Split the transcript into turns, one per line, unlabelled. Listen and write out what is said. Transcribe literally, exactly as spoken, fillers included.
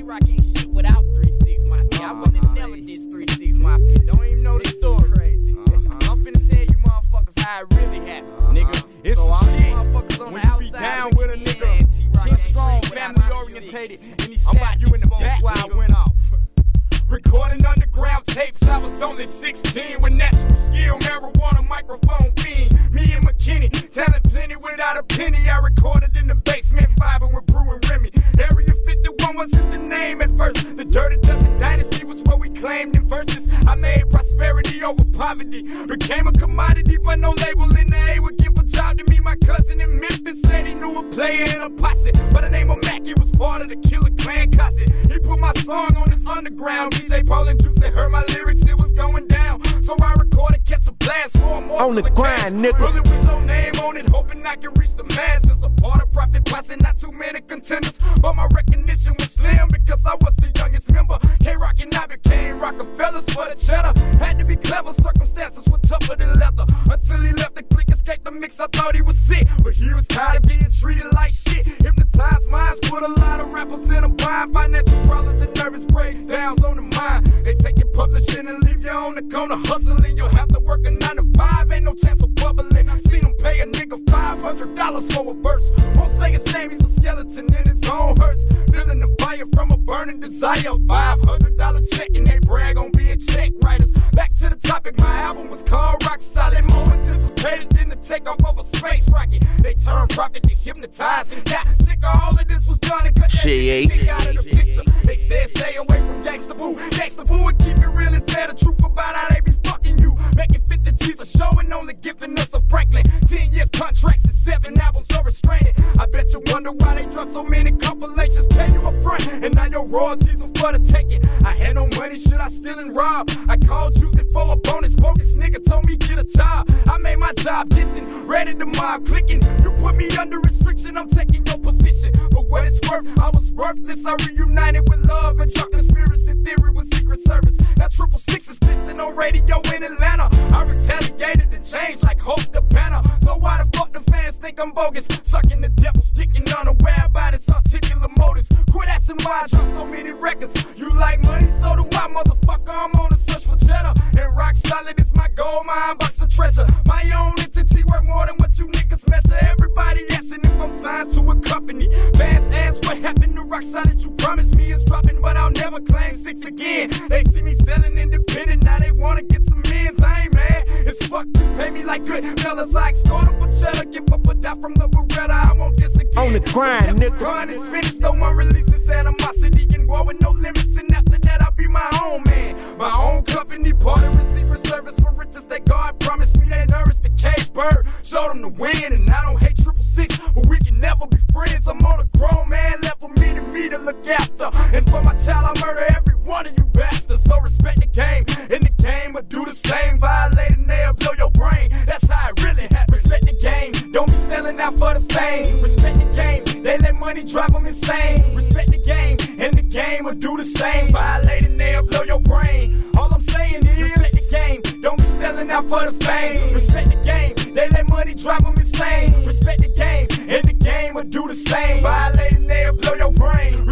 K-Rock ain't shit without three six Mafia. I wouldn't never diss three six Mafia. Don't even know the story. Crazy. I'm finna tell you motherfuckers how it really happened, nigga. It's
So
some
all
shit.
motherfuckers on
When
the
you be
outside
down
looking
with a
in,
nigga, ten strong,
T-Rock
family
ain't
orientated,
shit.
and he stabbed you in the back while I went off. Recording underground tapes, I was only sixteen with natural skill, marijuana, microphone fiend. Me and McKinney, talent plenty without a penny. I recorded in the basement, vibing with Brew and Remy. Area fifty-one wasn't the name at first. The Dirty Dozen Dynasty was what we claimed in verses. I made prosperity over poverty. Became a commodity, but no label in the A would give a job to me. My cousin in Memphis said he knew a player in a posse. By the name of Mac, he was part of the Killer Clan Cosset. He put my song on his underground. D J Paul and Juice, they heard my lyrics, it was going down. So I recorded, catch a blast for more.
On the grind, nigga.
Rolling with your name on it, hoping I can reach the masses. A part of Profit Posse, not too many contenders. But my recognition was slim because I was the youngest member. K-Rock and I became Rockefellers for the cheddar. Had to be clever, circumstances were tougher than leather. Until he left the clique, escaped the mix, I thought he was sick. But he was tired of being treated like shit. Hypnotized minds put a lot of rappers in a bind. Financial problems and nervous breakdowns on the mind. They take your publishing and leave you on the corner hustling. You'll have to work a nine to five, ain't no chance of bubbling. I seen him pay a nigga five hundred dollars for a verse. Won't say his name, he's a skeleton in his own hearse. Feeling the fire from a burning desire. five hundred dollar check and they brag on being check writers. Back to the topic, my album was called Rock Solid. More anticipated than the takeoff of a space rocket. They turned profit to hypnotize and got sick of all of this was done and cut that shit out of the picture. They said stay away from Gangsta Boo. Gangsta Boo would keep it real and tell the truth about how they be fucking you. Making fifty G's a show and only giving us a Franklin. Ten year contracts and seven albums so restraining. I bet you wonder why they drop so many compilations. Pay you up front and now your royalties are for the taking. I had no money, should I steal and rob? I called Juicy for a bonus. Bogus nigga told me get a job. I made my job dissing, ready to mob clicking. You put me under restriction, I'm taking your position. But what it's worth, I was worthless. I reunited with love and drunk conspiracy theory with Secret Service. Now triple six is listening on radio in Atlanta. I retaliated and changed like Hope the Banner. So why the fuck the fans think I'm bogus? Sucking the devil, sticking unaware about its articulate motives. Quit asking why I drop so many records. You like money, so do I, motherfucker. I'm on a search for cheddar. And Rock Solid is my gold mine, box of treasure. My own entity worth more than what you niggas measure. Everybody asking if I'm signed to a company. Fans ask what happened to Rock Solid. You promised me it's dropping, but I'll never claim six again. They see me selling independent, now they wanna get some ends. I ain't mad, it's fuck you, pay me like good fellas. I extort them for cheddar, give up a dot from the Beretta. I won't this again.
On the grind,
the
nigga.
run is finished, no one releases animosity and war with no limits. And after that, I'll be my own man, my own company, part of receiver service for riches that God promised me. They nourished the cage bird, showed them the win, and I don't hate triple six, but we can never be friends. I'm on a grown man level, meaning me to look after. And for my child, I murder every one of you bastards. So respect the game, in the game, or do the same. Violate a nail, blow your brain. That's how it really happens. Respect the game, don't be selling out for the fame. Respect the game, they let money drive them insane. Respect the game, in the game, or do the same. Violate a nail, blow your brain. All I'm saying is, respect the game, don't be selling out for the fame. Respect the game, they let money drive them insane. Respect the game, in the game, or do the same. Violate a nail, blow your brain.